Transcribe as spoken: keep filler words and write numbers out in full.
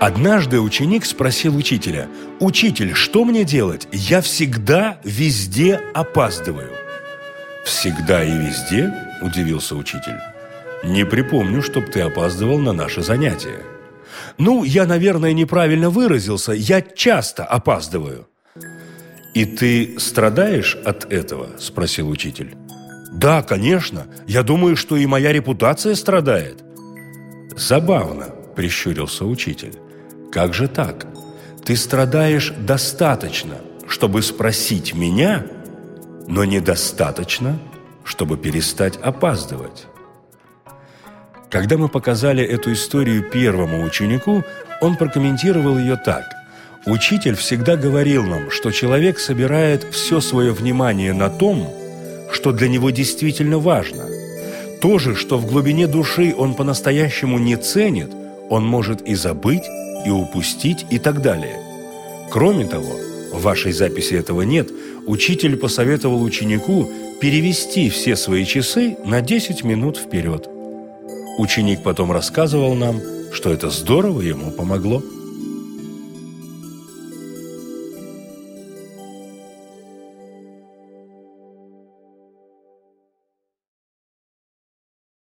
Однажды ученик спросил учителя: «Учитель, что мне делать? Я всегда везде опаздываю». «Всегда и везде?» – удивился учитель. «Не припомню, чтоб ты опаздывал на наши занятия». «Ну, я, наверное, неправильно выразился. Я часто опаздываю». «И ты страдаешь от этого?» – спросил учитель. «Да, конечно. Я думаю, что и моя репутация страдает». «Забавно», – прищурился учитель. «Как же так? Ты страдаешь достаточно, чтобы спросить меня, но недостаточно, чтобы перестать опаздывать». Когда мы показали эту историю первому ученику, он прокомментировал ее так: «Учитель всегда говорил нам, что человек собирает все свое внимание на том, что для него действительно важно. То же, что в глубине души он по-настоящему не ценит, он может и забыть, и упустить, и так далее. Кроме того, в вашей записи этого нет, учитель посоветовал ученику перевести все свои часы на десять минут вперед. Ученик потом рассказывал нам, что это здорово ему помогло».